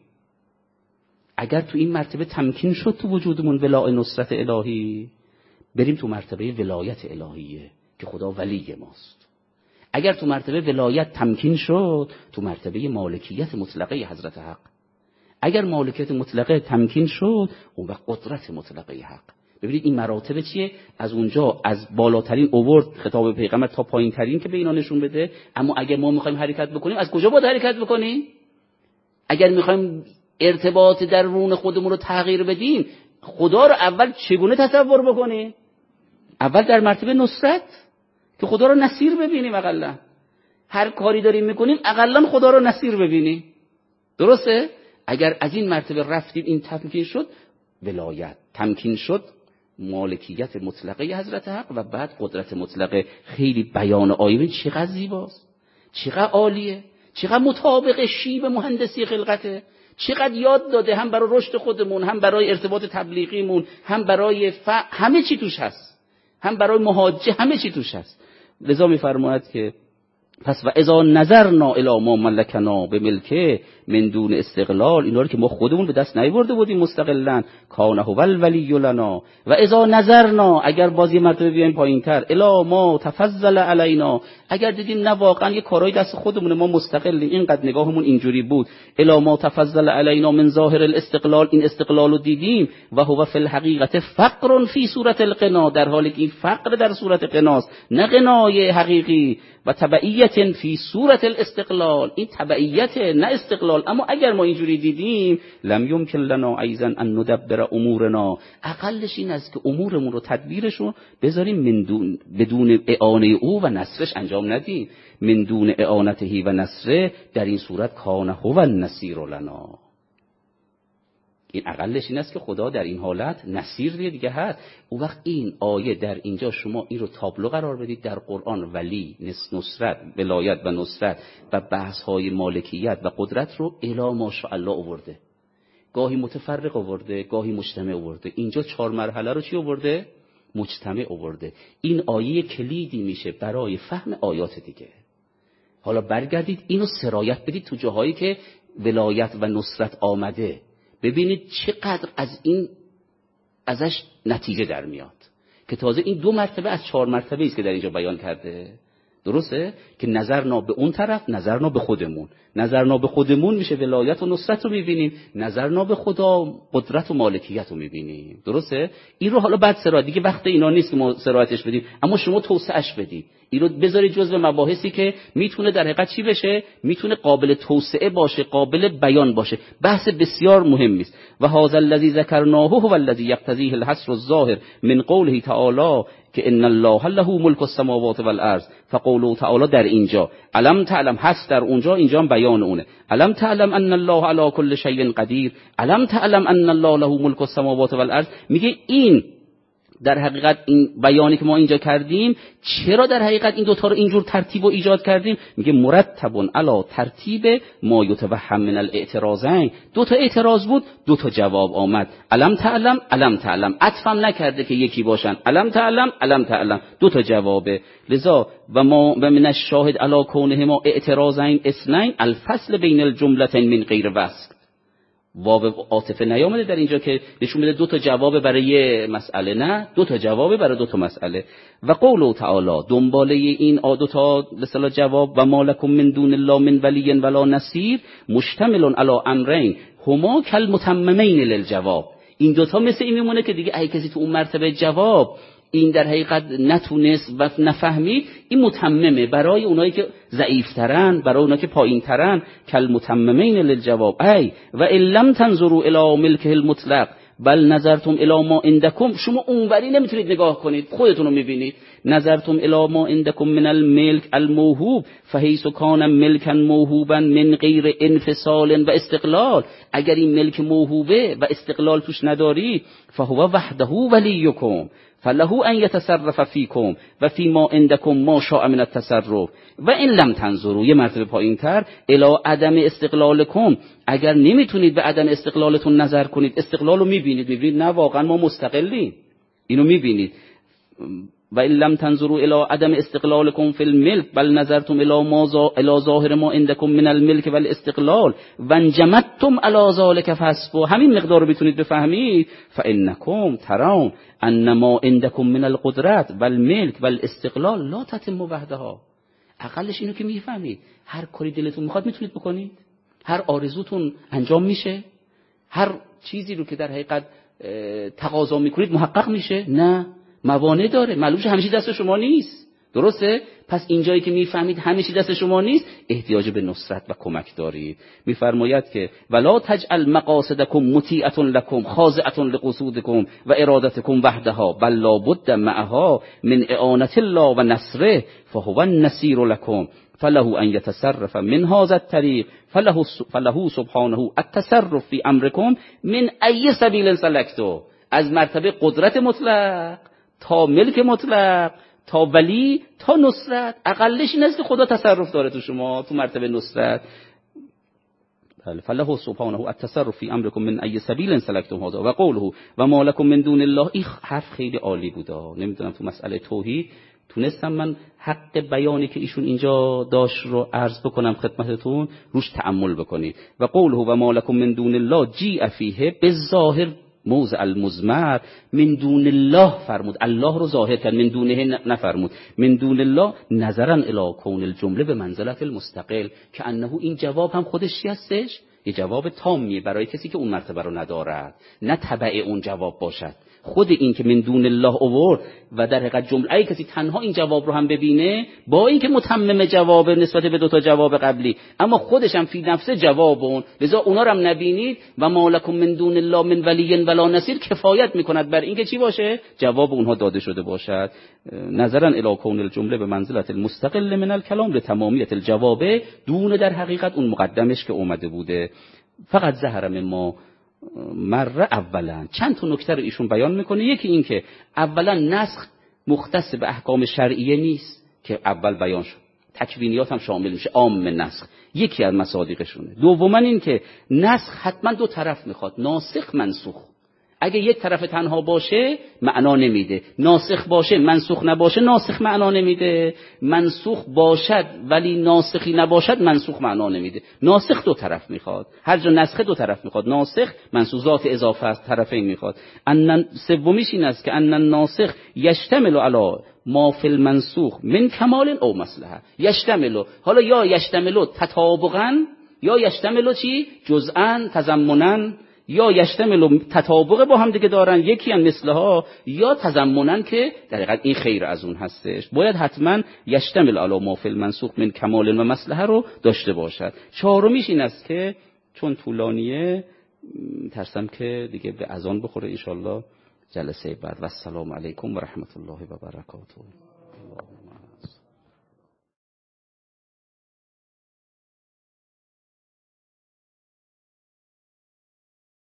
اگر تو این مرتبه تمکین شد تو وجودمون ولای نصرت الهی، بریم تو مرتبه ولایت الهیه که خدا ولی ماست. اگر تو مرتبه ولایت تمکین شد، تو مرتبه مالکیت مطلقه حضرت حق. اگر مالکیت مطلقه تمکین شد، اون وقت قدرت مطلقه حق. ببینید این مراتب چیه؟ از اونجا از بالاترین اوورد خطاب پیغمبر تا پایین ترین که به اینا نشون بده. اما اگر ما میخوایم حرکت بکنیم، از کجا باید حرکت بکنیم؟ اگر میخوایم ارتباط درون خودمون رو تغییر بدیم، خدا رو اول چگونه تصور بکنیم؟ اول در مرتبه نصرت که خدا رو نصیر ببینیم. اقلا هر کاری داریم میکنیم، اقلا خدا رو نصیر ببینیم. درسته؟ اگر از این مرتبه رفتیم، این تمکین شد ولایت، تمکین شد مالکیت مطلقه حضرت حق و بعد قدرت مطلقه. خیلی بیان آیه چقدر زیباست، چقدر عالیه، چقدر مطابق شیب مهندسی خلقته، چقدر یاد داده هم برای رشد خودمون، هم برای ارتباط تبلیغیمون، هم برای همه چی توش هست، هم برای مهاجه، همه چی توش هست. لذا می‌فرماید که پس و اذا نظرنا الی ما ملکنا بملکه من دون استقلال، اینا رو که ما خودمون به دست نیاورده بودیم مستقلا، کان هو الولی لنا. و اذا نظرنا، اگر باز یه مرتبه بیایم پایینتر، الی ما تفضل علینا، اگر دیدیم نه واقعا یه کارهای دست خودمون، ما مستقلیم، اینقدر نگاهمون اینجوری بود، الی ما تفضل علینا من ظاهر الاستقلال، این استقلال رو دیدیم، و هو فی الحقیقه فقر فی صورت القنا، در حالی که این فقر در صورت قناست، نه قنای حقیقی، و تبعیت فی صورت الاستقلال، این تبعیت نه استقلال. اما اگر ما اینجوری دیدیم، لم یمکن لنا ایضا ان ندبر امورنا، اقلش این است که امورمون رو تدبیرشو بذاریم بدون اعانه او و نصرش انجام ندیم. من دون اعانته و نصره، در این صورت کان هو النصیر لنا. این اقلش این است که خدا در این حالت نصیر دیگه هست. اون وقت این آیه در اینجا شما این رو تابلو قرار بدید در قرآن، ولی نصرت، ولایت و نصرت و بحث های مالکیت و قدرت رو الی ماشاءالله آورده. گاهی متفرق آورده، گاهی مجتمع آورده. اینجا 4 مرحله رو چی آورده؟ مجتمع آورده. این آیه کلیدی میشه برای فهم آیات دیگه. حالا برگردید اینو سرایت بدید تو جاهایی که ولایت و نصرت آمده، ببینید چقدر ازش نتیجه در میاد که تازه این 2 مرتبه از 4 مرتبه است که در اینجا بیان کرده. درسته که نظرنا به اون طرف، نظرنا به خودمون. نظرنا به خودمون میشه ولایت و نصرت رو میبینیم، نظرنا به خدا قدرت و مالکیت رو میبینیم. درسته؟ این رو حالا بعد سرایت دیگه وقت اینا نیست که ما سرایتش بدیم، اما شما توسعهش بدید. این رو بذارید جزو مباحثی که میتونه در حقیقت چی بشه، میتونه قابل توسعه باشه، قابل بیان باشه. بحث بسیار مهمی است. و هذا الذی ذکرناه هو الذی یقتضیه الحصر الظاهر من قوله تعالی که ان الله له ملک السماوات والارض. فقوله تعالی در اینجا علم تعلم هست، در اونجا اینجا هم بیان اونه. علم تعلم ان الله علی کل شیء قدیر، علم تعلم ان الله له ملک السماوات والارض. میگه این در حقیقت این بیانی که ما اینجا کردیم، چرا در حقیقت این دوتا رو اینجور ترتیب و ایجاد کردیم؟ میگه مرتبون علی ترتیب ما یتوهم من الاعتراضین. دوتا اعتراض بود، دوتا جواب آمد. علم تعلم، علم تعلم، عطفم نکرده که یکی باشن. علم تعلم، علم تعلم، دوتا جوابه. لذا و من الشاهد علی کونهما اعتراضین اثنین الفصل بین الجملتین من غیر وصل. واو عاطفه نیامده در اینجا که نشون بده دو تا جواب برای یه مسئله، نه، دو تا جواب برای دو تا مسئله. و قوله تعالی دنباله این دو تا به اصطلاح جواب و مالکم من دون الله من ولی ولا نصیر مشتمل علی امرین هما کالمتممین للجواب. این دو تا مثل این میمونه که دیگه اگه کسی تو اون مرتبه جواب این در حقیقت نتونست و نفهمید، این متممه برای اونایی که ضعیفترن، برای اونایی که پایینترن. کل متممین للجواب ای و ان لم تنظروا الی ملکه المطلق بل نظرتم الی ما عندکم. شما اونوری نمیتونید نگاه کنید، خودتون رو میبینید. نظرتم الی ما عندکم من الملک الموهوب فحیث کان ملکا موهوبا من غیر انفصال و استقلال. اگر این ملک موهوبه و استقلال توش نداری، فهو وحده ولیکم فله ان یتصرف فیکم و فی ما عندکم ما شاء من التصرف. و این لم تنظروا، یه مرتبه پایینتر، الی عدم استقلالکم، اگر نمیتونید به عدم استقلالتون نظر کنید، استقلال رو میبینید نه واقعا ما مستقلیم، اینو میبینید. و ان لم تنظروا الی عدم استقلالکم فی الملک بل نظرتم الی ظاهر ما عندکم من الملک والاستقلال وانجمدتم علی ذلک فحسبوا. همین مقدار رو بتونید بفهمید. فانکم ترون ان ما عندکم من القدرت والملک والاستقلال لا تتم وحدها. اقلش اینو که میفهمید، هر کاری دلتون میخواد میتونید بکنید، هر آرزوتون انجام میشه، هر چیزی رو که در حقیقت تقاضا میکنید محقق میشه. نه، موانع داره، معلومه همیشه دست شما نیست. درسته؟ پس اینجایی که میفهمید همیشه دست شما نیست، احتیاج به نصرت و کمک دارید. میفرماید که ولا تجعل مقاصدکم مطیعة لکم خاضعة لقصودکم و ارادتکم وحدها بل لا بد معها من اعانة الله و نصره فهو النصیر لکم فله ان يتصرف من هذا الطريق فله سبحانه التصرف في امركم من ای سبیل سلکتو. از مرتبه قدرت مطلق تا ملک مطلق تا ولی تا نصرت، اقلش این است که خدا تصرف داره تو شما، تو مرتبه نصرت. بله، فله سبحانه التصرف فی امرکم من ای سبیل سلکتم هذا و قوله و ما لکم من دون الله. این حرف خیلی عالی بود. نمیدونم تو مسئله توحید تونستم من حق بیانی که ایشون اینجا داشت رو عرض بکنم خدمتتون، روش تأمل بکنید. و قوله و ما لکم من دون الله جیء فیه بالظاهر موضع المضمر من دون الله فرمود، الله رو ظاهر کرد، من دونه نفرمود. من دون الله نظرا الی کون الجمله به منزلت المستقل، که انه این جواب هم خودش چی هستش؟ یه جواب تامیه برای کسی که اون مرتبه رو ندارد، نه تبع اون جواب باشد. خود این که من دون الله اوورد و در حقیقت جمله ای کسی تنها این جواب رو هم ببینه، با اینکه متمم جواب نسبت به دو تا جواب قبلی، اما خودش هم فی نفسه جوابون، لذا اونا رو هم نبینید. و ما لکم من دون الله من ولی ولا نصیر کفایت میکند بر اینکه چی باشه؟ جواب اونها داده شده باشد. نظرا الی کون الجمله به منزلت المستقل من الکلام لتمامیت الجواب دون در حقیقت اون مقدمش که اومده بوده. فقط ظهر من ما مره اولا چند تا نکته رو ایشون بیان میکنه. یکی این که اولا نسخ مختص به احکام شرعیه نیست که اول بیان شد، تکوینیات هم شامل میشه، عام نسخ یکی از مصادیقشونه. دوما این که نسخ حتما دو طرف میخواد، ناسخ منسوخ. اگه یک طرف تنها باشه معنا نمیده، ناسخ باشه منسوخ نباشه ناسخ معنا نمیده، منسوخ باشد ولی ناسخی نباشد منسوخ معنا نمیده. ناسخ دو طرف میخواد، هر جا نسخ دو طرف میخواد، ناسخ منسوخات اضافه است طرفین میخواد. سومیش این است که ان الناسخ یشتمل علی ما فی المنسوخ من کمال او مصلحه. یشتمل، حالا یا یشتمل تطابقا یا یشتمل چی؟ جزءا تضمنا، یا یشتمل تطابق با هم دیگه دارن یکی ان مثلها، یا تضمنا که در حقیقت این خیر از اون هستش. باید حتما یشتمل علی ما فی المنسوخ من کمال و مصلحه رو داشته باشد. چهارمیش این است که چون طولانیه ترسم که دیگه به اذان بخوره ان شاء الله جلسه بعد. و السلام علیکم و رحمت الله و برکاته.